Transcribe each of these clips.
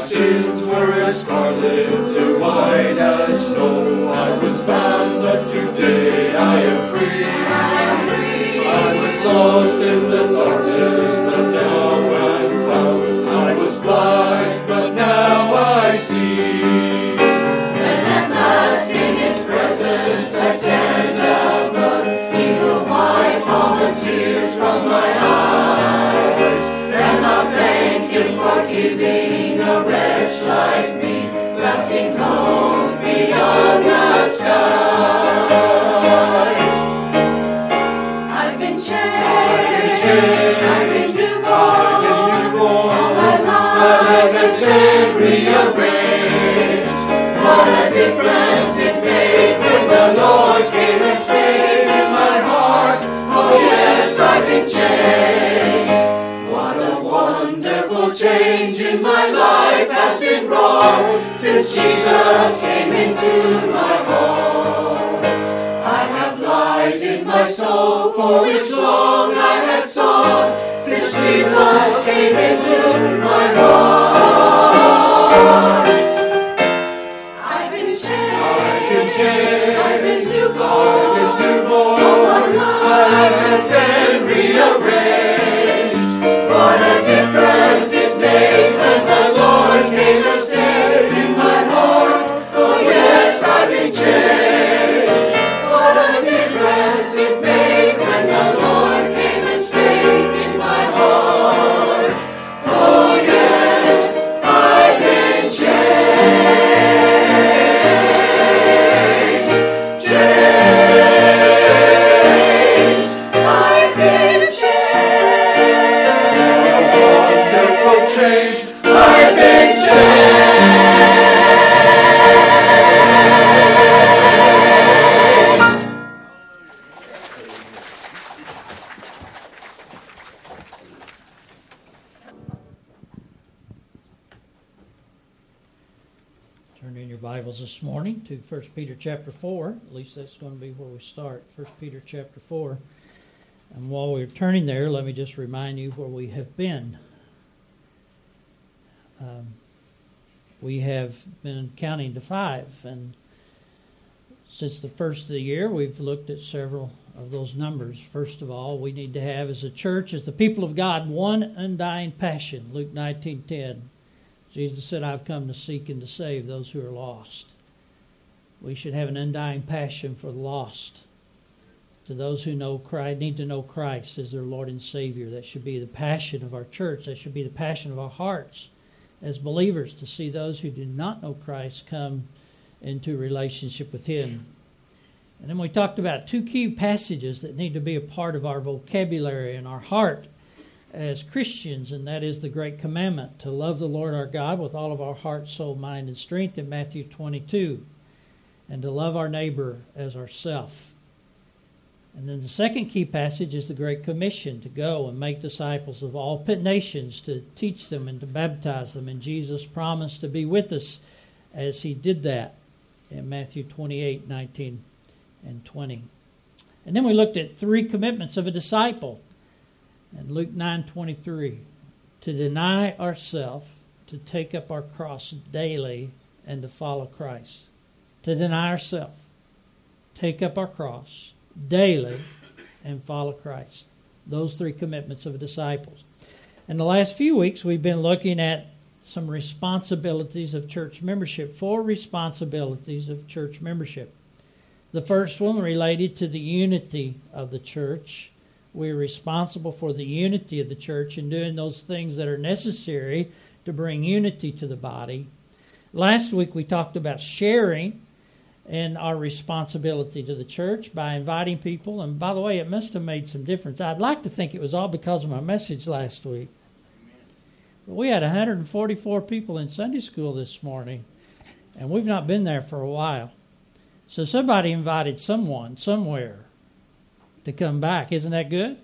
sins were as scarlet, blue white as snow. I was bound, but today I am free. I was lost in the darkness, but now I'm found. I was blind, but now I see. And at last in His presence I stand above. He will wipe all the tears from my eyes. And I'll thank Him for giving a wretch like me lasting hope beyond the skies. I've been changed, I've been newborn. All my life has been rearranged. What a difference it made when the Lord came and stayed in my heart. Oh yes, I've been changed. What a wonderful change in my life has been wrought since Jesus came into my heart. I have light in my soul for which long I had sought since Jesus came into my heart. I've been changed, I've been newborn. All my life has been rearranged. What a difference it made when the Lord came and stayed in my heart. Oh yes, I've been changed. What a difference it made when the Lord came and stayed in my heart. Oh yes, I've been changed. Changed. I've been changed. Wonderful change. I've been changed. Turn in your Bibles this morning to 1 Peter chapter 4. At least that's going to be where we start, 1 Peter chapter 4. And while we're turning there, let me just remind you where we have been. We have been counting to 5, and since the first of the year, we've looked at several of those numbers. First of all, we need to have as a church, as the people of God, one undying passion. Luke 19:10. Jesus said, I've come to seek and to save those who are lost. We should have an undying passion for the lost. To those who know Christ, need to know Christ as their Lord and Savior. That should be the passion of our church. That should be the passion of our hearts as believers, to see those who do not know Christ come into relationship with Him. And then we talked about 2 key passages that need to be a part of our vocabulary and our heart as Christians, and that is the great commandment to love the Lord our God with all of our heart, soul, mind, and strength in Matthew 22, and to love our neighbor as ourself. And then the second key passage is the Great Commission, to go and make disciples of all nations, to teach them and to baptize them. And Jesus promised to be with us as He did that in Matthew 28:19 and 20. And then we looked at 3 commitments of a disciple. And Luke 9:23, to deny ourselves, to take up our cross daily, and to follow Christ. To deny ourselves, take up our cross daily, and follow Christ. Those 3 commitments of a disciple. In the last few weeks, we've been looking at some responsibilities of church membership, 4 responsibilities of church membership. The first one related to the unity of the church. We're responsible for the unity of the church and doing those things that are necessary to bring unity to the body. Last week we talked about sharing and our responsibility to the church by inviting people. And by the way, it must have made some difference. I'd like to think it was all because of my message last week. But we had 144 people in Sunday school this morning, and we've not been there for a while. So somebody invited someone somewhere to come back. Isn't that good?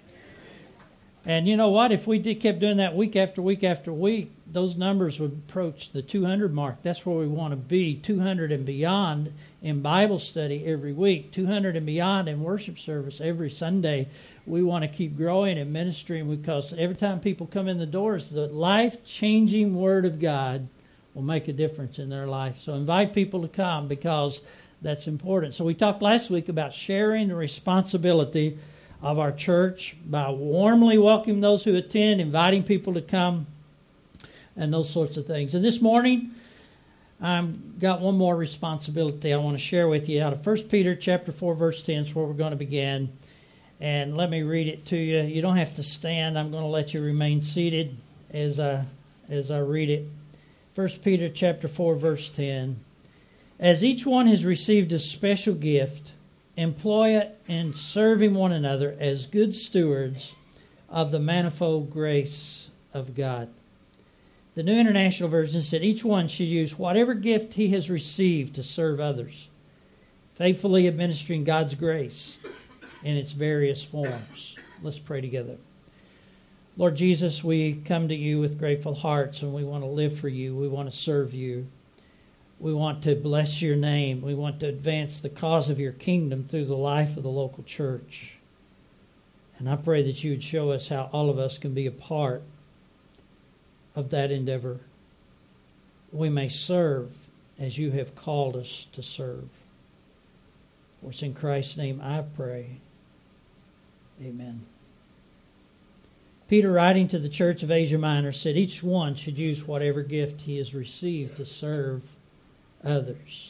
And you know what? If we kept doing that week after week after week, those numbers would approach the 200 mark. That's where we want to be, 200 and beyond in Bible study every week, 200 and beyond in worship service every Sunday. We want to keep growing in ministry because every time people come in the doors, the life-changing Word of God will make a difference in their life. So invite people to come because that's important. So we talked last week about sharing the responsibility of our church by warmly welcoming those who attend, inviting people to come, and those sorts of things. And this morning, I've got one more responsibility I want to share with you out of 1 Peter chapter 4, verse 10 is where we're going to begin. And let me read it to you. You don't have to stand. I'm going to let you remain seated as I read it. 1 Peter chapter 4, verse 10. As each one has received a special gift, employ it in serving one another as good stewards of the manifold grace of God. The New International Version said each one should use whatever gift he has received to serve others, faithfully administering God's grace in its various forms. Let's pray together. Lord Jesus, we come to you with grateful hearts, and we want to live for you. We want to serve you. We want to bless your name. We want to advance the cause of your kingdom through the life of the local church. And I pray that you would show us how all of us can be a part of that endeavor. We may serve as you have called us to serve. For it's in Christ's name I pray. Amen. Peter, writing to the church of Asia Minor, said each one should use whatever gift he has received to serve others.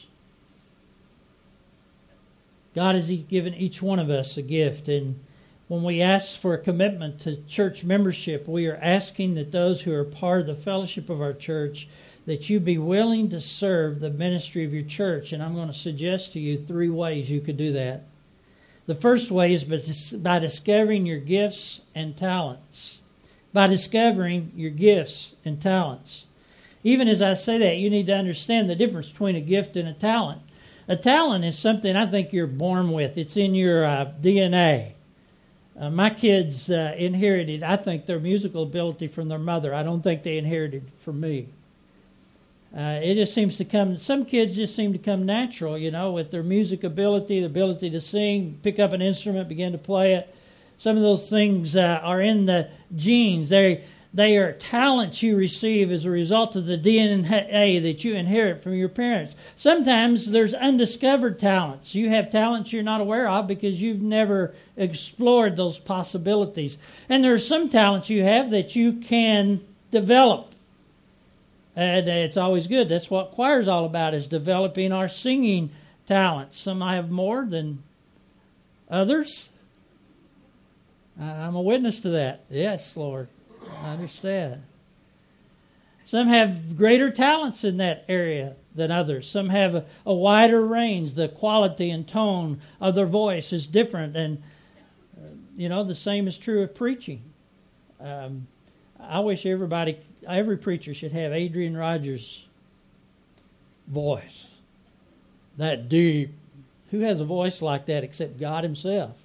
God has given each one of us a gift, and when we ask for a commitment to church membership, we are asking that those who are part of the fellowship of our church, that you be willing to serve the ministry of your church. And I'm going to suggest to you 3 ways you could do that. The first way is by discovering your gifts and talents. By discovering your gifts and talents. Even as I say that, you need to understand the difference between a gift and a talent. A talent is something I think you're born with. It's in your DNA. My kids inherited, I think, their musical ability from their mother. I don't think they inherited from me. It just seems to come, some kids just seem to come natural, with their music ability, the ability to sing, pick up an instrument, begin to play it. Some of those things are in the genes. They are talents you receive as a result of the DNA that you inherit from your parents. Sometimes there's undiscovered talents. You have talents you're not aware of because you've never explored those possibilities. And there's some talents you have that you can develop. And it's always good. That's what choir's all about, is developing our singing talents. Some I have more than others. I'm a witness to that. Yes, Lord. I understand. Some have greater talents in that area than others. Some have a wider range. The quality and tone of their voice is different. And, the same is true of preaching. I wish every preacher should have Adrian Rogers' voice. That deep. Who has a voice like that except God himself?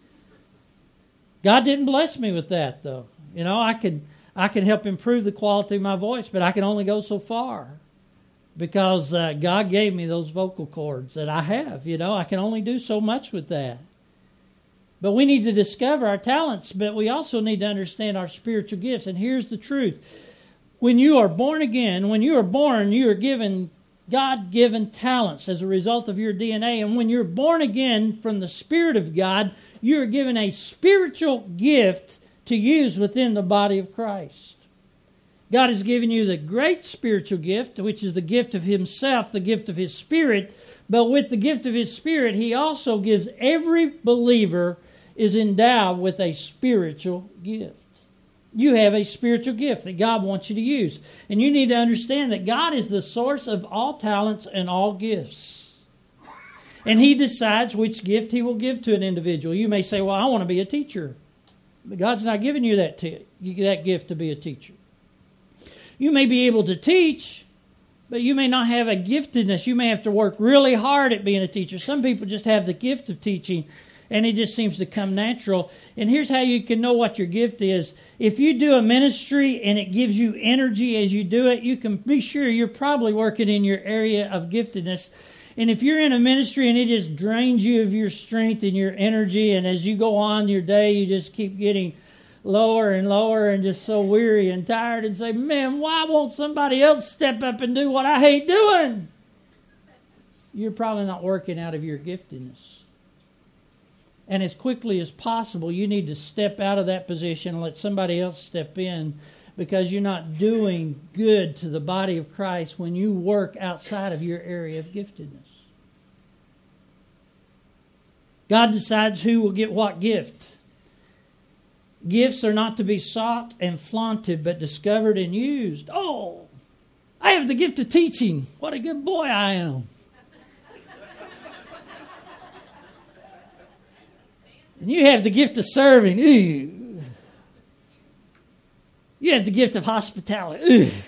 God didn't bless me with that, though. I can help improve the quality of my voice, but I can only go so far because God gave me those vocal cords that I have. I can only do so much with that. But we need to discover our talents, but we also need to understand our spiritual gifts. And here's the truth. When you are born again, you are given God-given talents as a result of your DNA. And when you're born again from the Spirit of God, you are given a spiritual gift to use within the body of Christ. God has given you the great spiritual gift, which is the gift of himself, the gift of his Spirit. But with the gift of his Spirit, he also gives every believer is endowed with a spiritual gift. You have a spiritual gift that God wants you to use. And you need to understand that God is the source of all talents and all gifts. And he decides which gift he will give to an individual. You may say, well, I want to be a teacher. But God's not giving you that gift to be a teacher. You may be able to teach, but you may not have a giftedness. You may have to work really hard at being a teacher. Some people just have the gift of teaching, and it just seems to come natural. And here's how you can know what your gift is. If you do a ministry and it gives you energy as you do it, you can be sure you're probably working in your area of giftedness. And if you're in a ministry and it just drains you of your strength and your energy, and as you go on your day, you just keep getting lower and lower and just so weary and tired and say, man, why won't somebody else step up and do what I hate doing? You're probably not working out of your giftedness. And as quickly as possible, you need to step out of that position and let somebody else step in, because you're not doing good to the body of Christ when you work outside of your area of giftedness. God decides who will get what gift. Gifts are not to be sought and flaunted, but discovered and used. Oh, I have the gift of teaching. What a good boy I am. And you have the gift of serving. Ooh. You have the gift of hospitality. Ooh.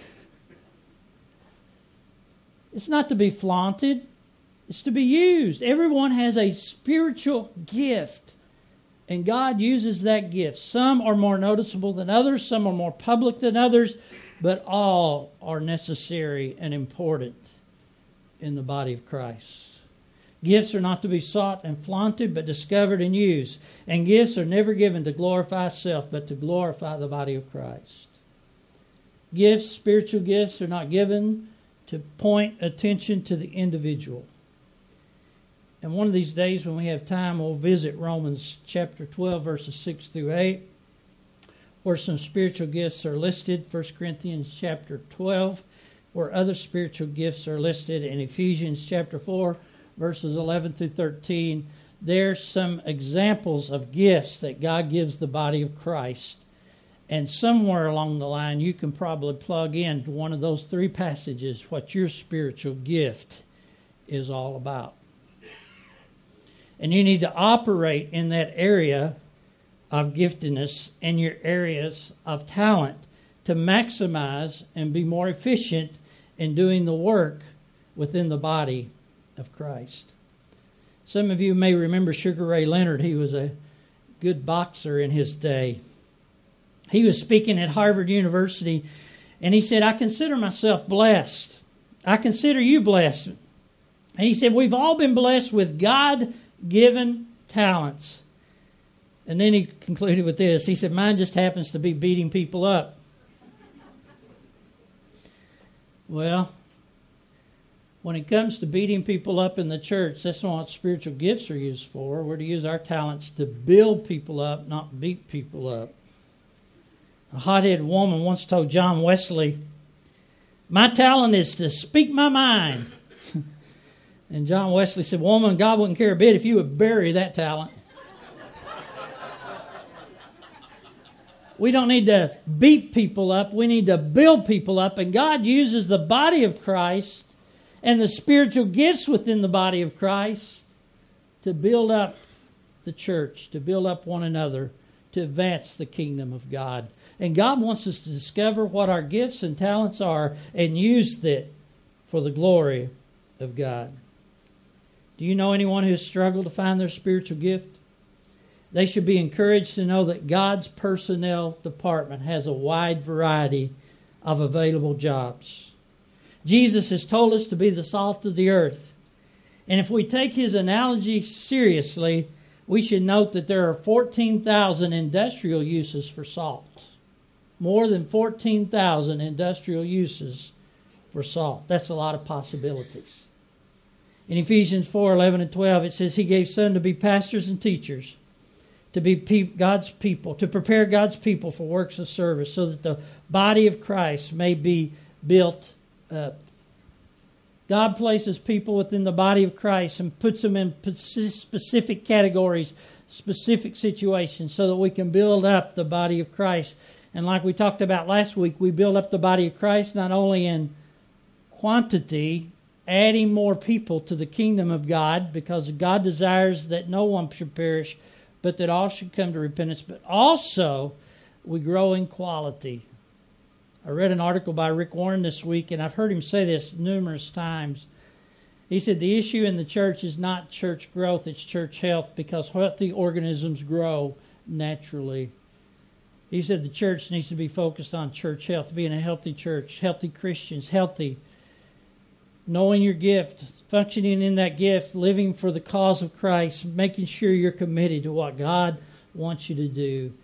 It's not to be flaunted. It's to be used. Everyone has a spiritual gift. And God uses that gift. Some are more noticeable than others. Some are more public than others. But all are necessary and important in the body of Christ. Gifts are not to be sought and flaunted, but discovered and used. And gifts are never given to glorify self, but to glorify the body of Christ. Gifts, spiritual gifts, are not given to point attention to the individual. And one of these days when we have time, we'll visit Romans chapter 12, verses 6 through 8, where some spiritual gifts are listed. 1 Corinthians chapter 12, where other spiritual gifts are listed. In Ephesians chapter 4, verses 11 through 13, there's some examples of gifts that God gives the body of Christ. And somewhere along the line, you can probably plug into one of those three passages what your spiritual gift is all about. And you need to operate in that area of giftedness and your areas of talent to maximize and be more efficient in doing the work within the body of Christ. Some of you may remember Sugar Ray Leonard. He was a good boxer in his day. He was speaking at Harvard University, and he said, I consider myself blessed. I consider you blessed. And he said, we've all been blessed with God-given talents. And then he concluded with this. He said, mine just happens to be beating people up. Well, when it comes to beating people up in the church, that's not what spiritual gifts are used for. We're to use our talents to build people up, not beat people up. A hot-headed woman once told John Wesley, my talent is to speak my mind. And John Wesley said, woman, God wouldn't care a bit if you would bury that talent. We don't need to beat people up. We need to build people up. And God uses the body of Christ and the spiritual gifts within the body of Christ to build up the church, to build up one another, to advance the kingdom of God. And God wants us to discover what our gifts and talents are and use it for the glory of God. Do you know anyone who has struggled to find their spiritual gift? They should be encouraged to know that God's personnel department has a wide variety of available jobs. Jesus has told us to be the salt of the earth. And if we take his analogy seriously, we should note that there are 14,000 industrial uses for salt. More than 14,000 industrial uses for salt. That's a lot of possibilities. In Ephesians 4:11 and 12, it says, he gave some to be pastors and teachers, to be God's people, to prepare God's people for works of service, so that the body of Christ may be built up. God places people within the body of Christ and puts them in specific categories, specific situations, so that we can build up the body of Christ. And like we talked about last week, we build up the body of Christ not only in quantity, adding more people to the kingdom of God, because God desires that no one should perish, but that all should come to repentance. But also, we grow in quality. I read an article by Rick Warren this week, and I've heard him say this numerous times. He said the issue in the church is not church growth, it's church health, because healthy organisms grow naturally. He said the church needs to be focused on church health, being a healthy church, healthy Christians, healthy, knowing your gift, functioning in that gift, living for the cause of Christ, making sure you're committed to what God wants you to do.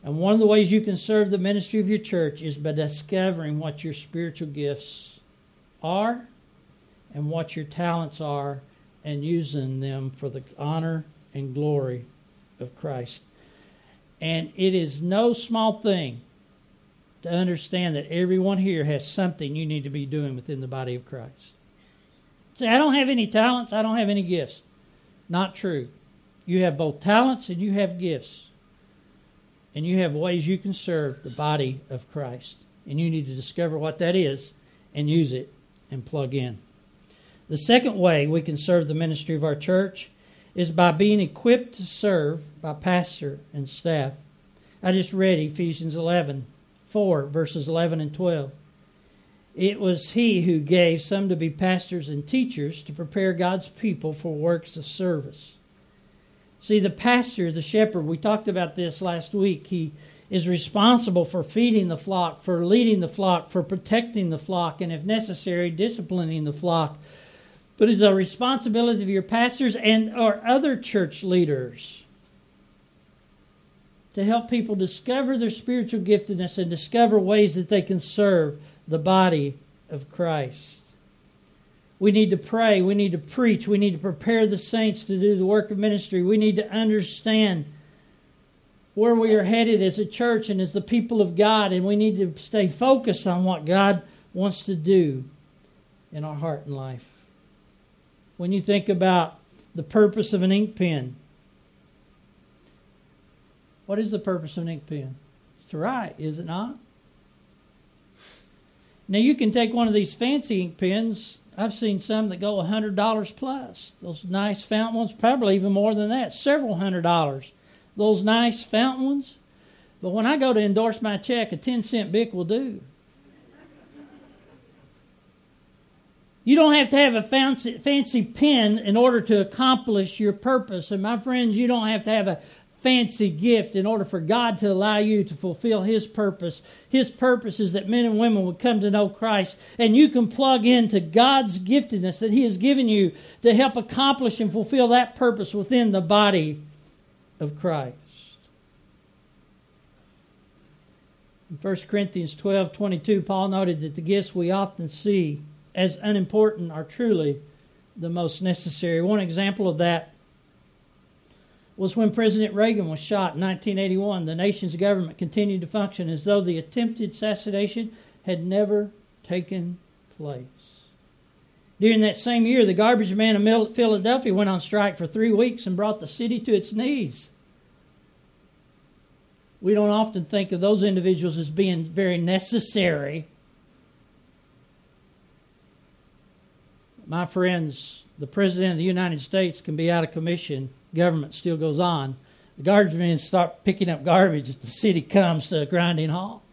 And one of the ways you can serve the ministry of your church is by discovering what your spiritual gifts are and what your talents are and using them for the honor and glory of Christ. And it is no small thing to understand that everyone here has something you need to be doing within the body of Christ. Say, I don't have any talents, I don't have any gifts. Not true. You have both talents and you have gifts. And you have ways you can serve the body of Christ. And you need to discover what that is and use it and plug in. The second way we can serve the ministry of our church is by being equipped to serve by pastor and staff. I just read Ephesians 4, verses 11 and 12. It was He who gave some to be pastors and teachers to prepare God's people for works of service. See, the pastor, the shepherd, we talked about this last week. He is responsible for feeding the flock, for leading the flock, for protecting the flock, and if necessary, disciplining the flock. But it's a responsibility of your pastors and or other church leaders to help people discover their spiritual giftedness and discover ways that they can serve the body of Christ. We need to pray. We need to preach. We need to prepare the saints to do the work of ministry. We need to understand where we are headed as a church and as the people of God, and we need to stay focused on what God wants to do in our heart and life. When you think about the purpose of an ink pen, what is the purpose of an ink pen? It's to write, is it not? Now you can take one of these fancy ink pens. I've seen some that go $100 plus. Those nice fountain ones, probably even more than that, several $100. Those nice fountain ones. But when I go to endorse my check, a 10-cent Bic will do. You don't have to have a fancy pen in order to accomplish your purpose. And my friends, you don't have to have a fancy gift in order for God to allow you to fulfill His purpose. His purpose is that men and women would come to know Christ, and you can plug into God's giftedness that He has given you to help accomplish and fulfill that purpose within the body of Christ. In 1 Corinthians 12:22, Paul noted that the gifts we often see as unimportant are truly the most necessary. One example of that was when President Reagan was shot in 1981. The nation's government continued to function as though the attempted assassination had never taken place. During that same year, the garbage man of Philadelphia went on strike for 3 weeks and brought the city to its knees. We don't often think of those individuals as being very necessary. My friends, the President of the United States can be out of commission. Government still goes on. The garbage men start picking up garbage as the city comes to a grinding halt.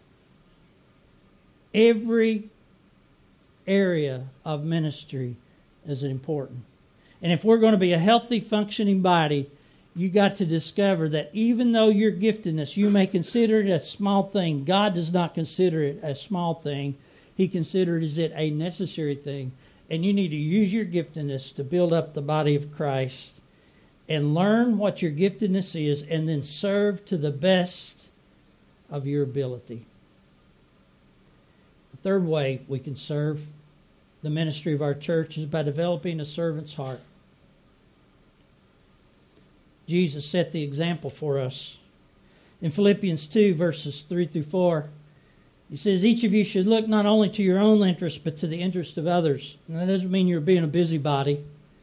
Every area of ministry is important. And if we're going to be a healthy, functioning body, you got to discover that even though your giftedness, you may consider it a small thing, God does not consider it a small thing. He considers it a necessary thing. And you need to use your giftedness to build up the body of Christ and learn what your giftedness is and then serve to the best of your ability. The third way we can serve the ministry of our church is by developing a servant's heart. Jesus set the example for us. In Philippians 2, verses 3 through 4, He says, each of you should look not only to your own interest, but to the interest of others. And that doesn't mean you're being a busybody.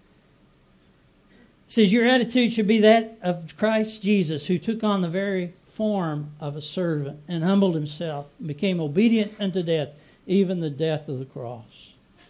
He says, your attitude should be that of Christ Jesus, who took on the very form of a servant and humbled Himself and became obedient unto death, even the death of the cross.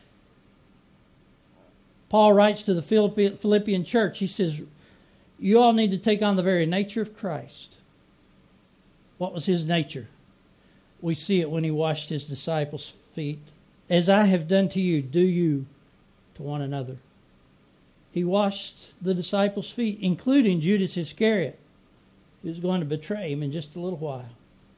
Paul writes to the Philippian church, he says, you all need to take on the very nature of Christ. What was His nature? We see it when He washed His disciples' feet. As I have done to you, do you to one another. He washed the disciples' feet, including Judas Iscariot, who was going to betray Him in just a little while.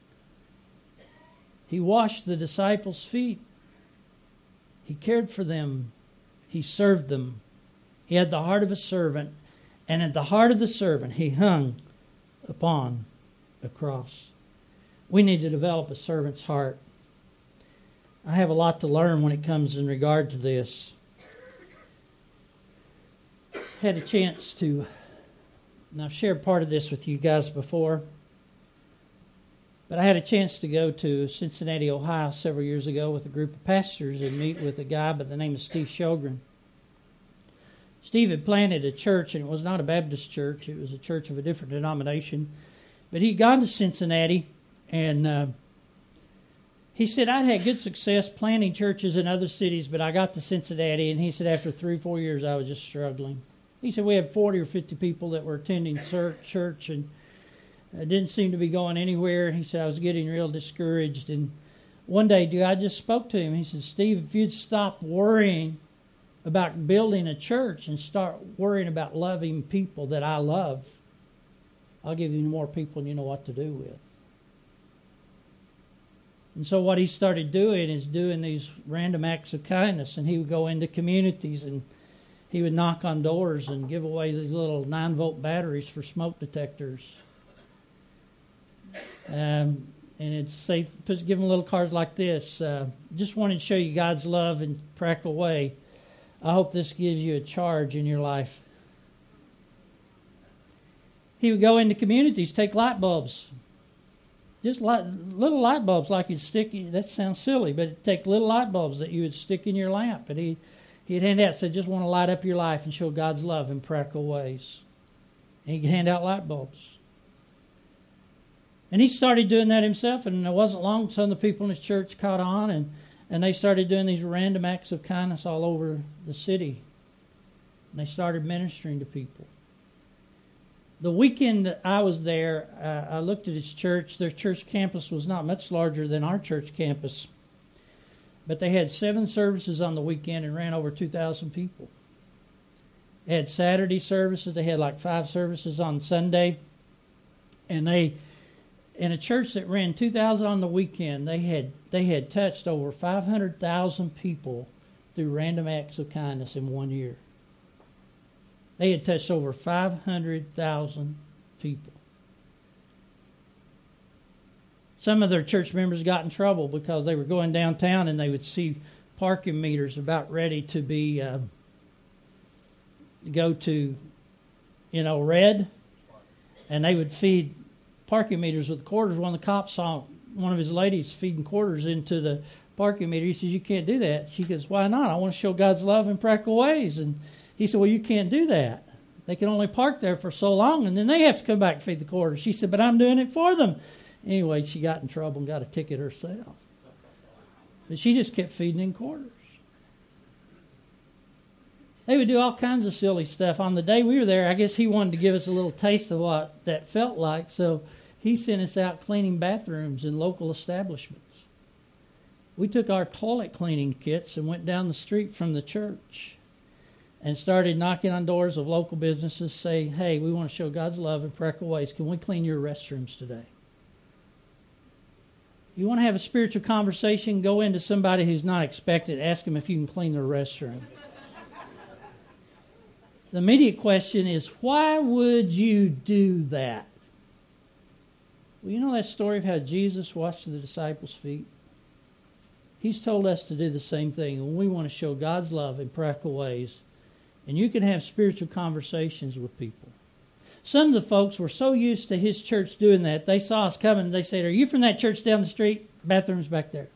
He washed the disciples' feet. He cared for them. He served them. He had the heart of a servant, and at the heart of the servant, He hung upon a cross. We need to develop a servant's heart. I have a lot to learn when it comes in regard to this. Had a chance to, and I've shared part of this with you guys before, but I had a chance to go to Cincinnati, Ohio several years ago with a group of pastors and meet with a guy by the name of Steve Sjogren. Steve had planted a church, and it was not a Baptist church. It was a church of a different denomination. But he'd gone to Cincinnati, and he said, I'd had good success planting churches in other cities, but I got to Cincinnati, and he said after 3-4 years I was just struggling. He said we had 40 or 50 people that were attending church, and it didn't seem to be going anywhere. He said I was getting real discouraged. And one day God just spoke to him. He said, Steve, if you'd stop worrying about building a church and start worrying about loving people that I love, I'll give you more people than you know what to do with. And so what he started doing is doing these random acts of kindness, and he would go into communities and he would knock on doors and give away these little 9-volt batteries for smoke detectors. And it'd say, give them little cards like this. Just wanted to show you God's love in a practical way. I hope this gives you a charge in your life. He would go into communities, take light bulbs. Just little light bulbs like you'd stick, that sounds silly, but it'd take little light bulbs that you would stick in your lamp. And he'd hand out, said, just want to light up your life and show God's love in practical ways. And he'd hand out light bulbs. And he started doing that himself, and it wasn't long, some of the people in his church caught on, and they started doing these random acts of kindness all over the city. And they started ministering to people. The weekend that I was there, I looked at his church. Their church campus was not much larger than our church campus. But they had 7 services on the weekend and ran over 2,000 people. They had Saturday services. They had like 5 services on Sunday. And in a church that ran 2,000 on the weekend, they had touched over 500,000 people through random acts of kindness in 1 year. They had touched over 500,000 people. Some of their church members got in trouble because they were going downtown and they would see parking meters about ready to be go to, red, and they would feed parking meters with quarters. One of the cops saw one of his ladies feeding quarters into the parking meter. He says, you can't do that. She goes, why not? I want to show God's love in practical ways. And he said, well, you can't do that. They can only park there for so long, and then they have to come back and feed the quarters. She said, but I'm doing it for them. Anyway, she got in trouble and got a ticket herself. But she just kept feeding in quarters. They would do all kinds of silly stuff. On the day we were there, I guess he wanted to give us a little taste of what that felt like, so he sent us out cleaning bathrooms in local establishments. We took our toilet cleaning kits and went down the street from the church and started knocking on doors of local businesses saying, hey, we want to show God's love in practical ways. Can we clean your restrooms today? You want to have a spiritual conversation, go into somebody who's not expected, ask them if you can clean their restroom. The immediate question is, why would you do that? Well, you know that story of how Jesus washed the disciples' feet? He's told us to do the same thing, and we want to show God's love in practical ways. And you can have spiritual conversations with people. Some of the folks were so used to his church doing that, they saw us coming and they said, are you from that church down the street? Bathroom's back there.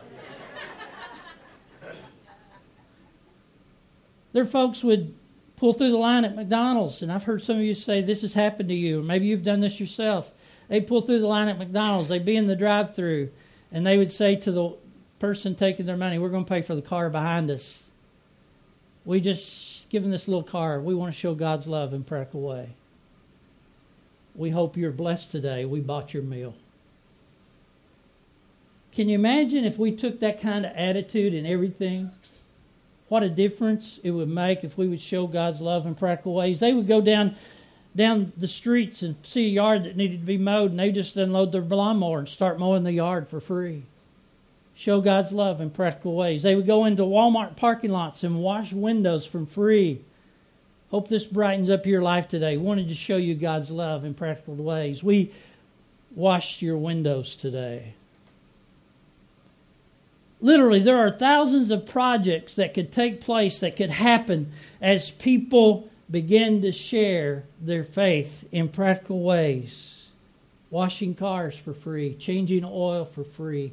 Their folks would pull through the line at McDonald's, and I've heard some of you say this has happened to you, or maybe you've done this yourself. They'd pull through the line at McDonald's, they'd be in the drive-thru, and they would say to the person taking their money, we're going to pay for the car behind us. We just give them this little car. We want to show God's love in a practical way. We hope you're blessed today. We bought your meal. Can you imagine if we took that kind of attitude in everything? What a difference it would make if we would show God's love in practical ways. They would go down the streets and see a yard that needed to be mowed, and they just unload their lawnmower and start mowing the yard for free. Show God's love in practical ways. They would go into Walmart parking lots and wash windows for free. Hope this brightens up your life today. Wanted to show you God's love in practical ways. We washed your windows today? Literally, there are thousands of projects that could take place, that could happen as people begin to share their faith in practical ways. Washing cars for free, changing oil for free.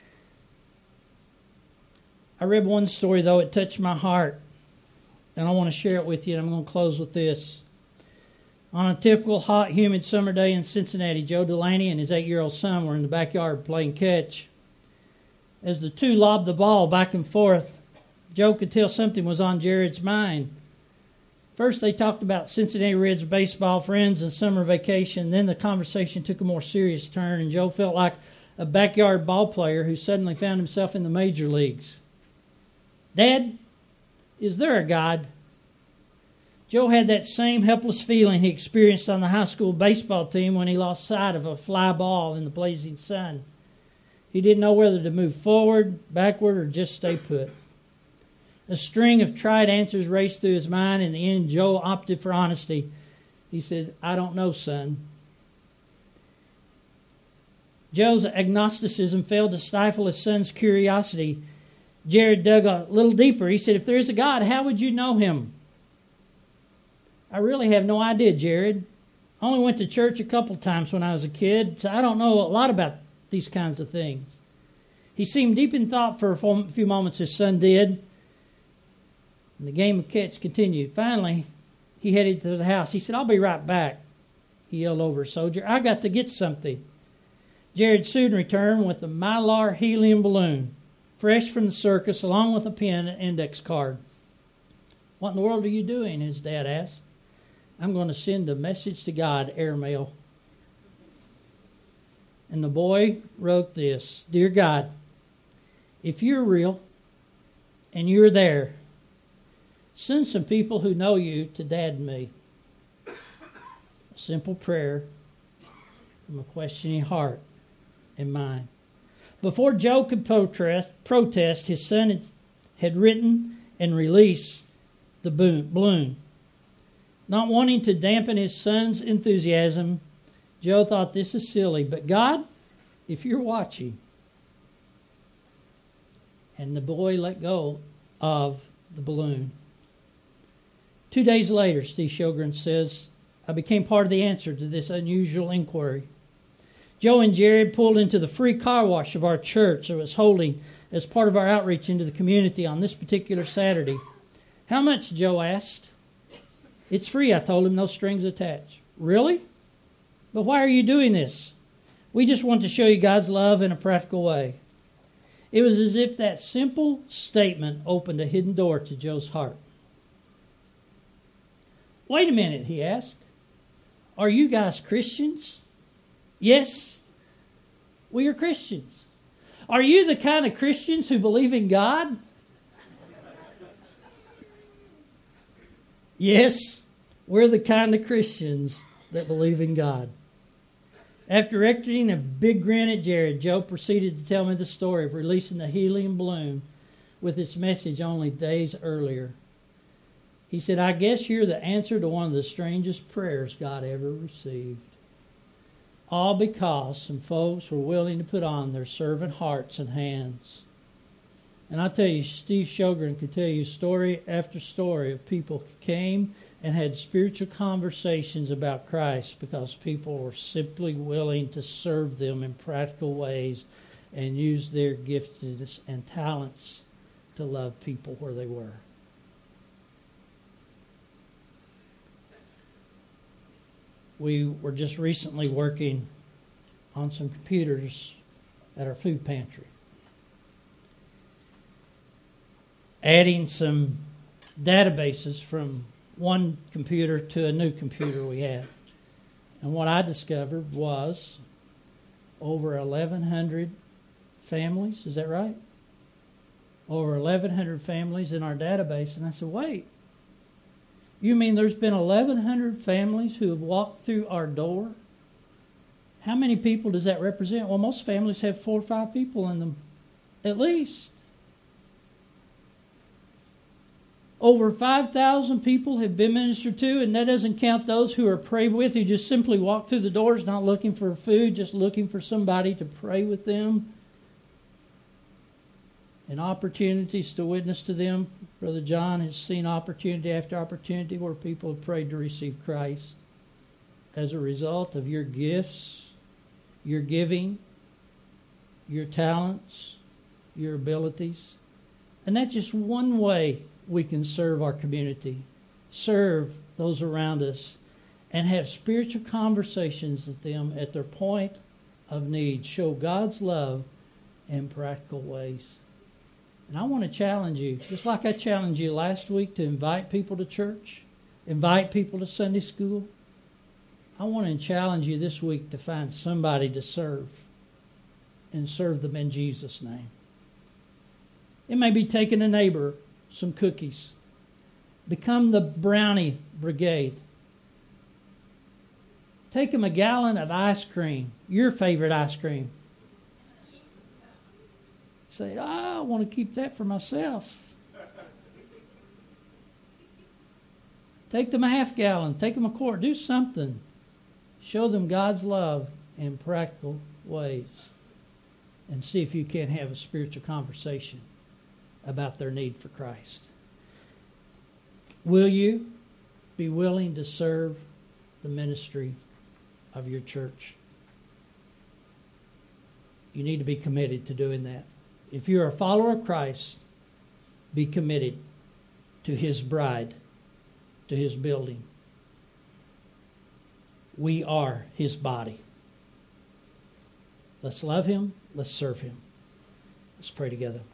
I read one story, though, it touched my heart, and I want to share it with you, and I'm going to close with this. On a typical hot, humid summer day in Cincinnati, Joe Delaney and his 8-year-old son were in the backyard playing catch. As the two lobbed the ball back and forth, Joe could tell something was on Jared's mind. First, they talked about Cincinnati Reds baseball, friends, and summer vacation. Then the conversation took a more serious turn, and Joe felt like a backyard ball player who suddenly found himself in the major leagues. Dad, is there a God? Joe had that same helpless feeling he experienced on the high school baseball team when he lost sight of a fly ball in the blazing sun. He didn't know whether to move forward, backward, or just stay put. A string of tried answers raced through his mind. In the end, Joe opted for honesty. He said, "I don't know, son." Joe's agnosticism failed to stifle his son's curiosity. Jared dug a little deeper. He said, "If there is a God, how would you know him?" "I really have no idea, Jared. I only went to church a couple times when I was a kid, so I don't know a lot about these kinds of things." He seemed deep in thought for a few moments, his son did. And the game of catch continued. Finally, he headed to the house. He said, "I'll be right back," he yelled over a soldier. "I got to get something." Jared soon returned with a Mylar helium balloon, fresh from the circus, along with a pen and index card. "What in the world are you doing?" his dad asked. "I'm going to send a message to God, airmail." And the boy wrote this: "Dear God, if you're real and you're there, send some people who know you to Dad and me." A simple prayer from a questioning heart and mind. Before Joe could protest, his son had written and released the balloon. Not wanting to dampen his son's enthusiasm, Joe thought, "This is silly, but God, if you're watching." And the boy let go of the balloon. 2 days later, Steve Sjogren says, "I became part of the answer to this unusual inquiry. Joe and Jared pulled into the free car wash of our church that was holding as part of our outreach into the community on this particular Saturday." "How much?" Joe asked. "It's free," I told him, "no strings attached." "Really? But why are you doing this?" "We just want to show you God's love in a practical way." It was as if that simple statement opened a hidden door to Joe's heart. "Wait a minute," he asked. "Are you guys Christians?" "Yes, we are Christians." "Are you the kind of Christians who believe in God?" "Yes, we're the kind of Christians that believe in God." After erecting a big grin at Jared, Joe proceeded to tell me the story of releasing the helium balloon with its message only days earlier. He said, "I guess you're the answer to one of the strangest prayers God ever received. All because some folks were willing to put on their servant hearts and hands." And I tell you, Steve Sjogren could tell you story after story of people who came and had spiritual conversations about Christ because people were simply willing to serve them in practical ways and use their giftedness and talents to love people where they were. We were just recently working on some computers at our food pantry, adding some databases from one computer to a new computer we had. And what I discovered was over 1,100 families. Is that right? Over 1,100 families in our database. And I said, "Wait, you mean there's been 1,100 families who have walked through our door? How many people does that represent?" "Well, most families have 4 or 5 people in them, at least." Over 5,000 people have been ministered to, and that doesn't count those who are prayed with, who just simply walk through the doors not looking for food, just looking for somebody to pray with them and opportunities to witness to them. Brother John has seen opportunity after opportunity where people have prayed to receive Christ as a result of your gifts, your giving, your talents, your abilities. And that's just one way we can serve our community, serve those around us, and have spiritual conversations with them at their point of need. Show God's love in practical ways. And I want to challenge you, just like I challenged you last week to invite people to church, invite people to Sunday school. I want to challenge you this week to find somebody to serve and serve them in Jesus' name. It may be taking a neighbor some cookies. Become the brownie brigade. Take them a gallon of ice cream, your favorite ice cream. Say, I want to keep that for myself. Take them a half gallon, take them a quart, do something. Show them God's love in practical ways. And see if you can't have a spiritual conversation about their need for Christ. Will you be willing to serve the ministry of your church? You need to be committed to doing that. If you're a follower of Christ, be committed to His bride, to His building. We are His body. Let's love Him. Let's serve Him. Let's pray together.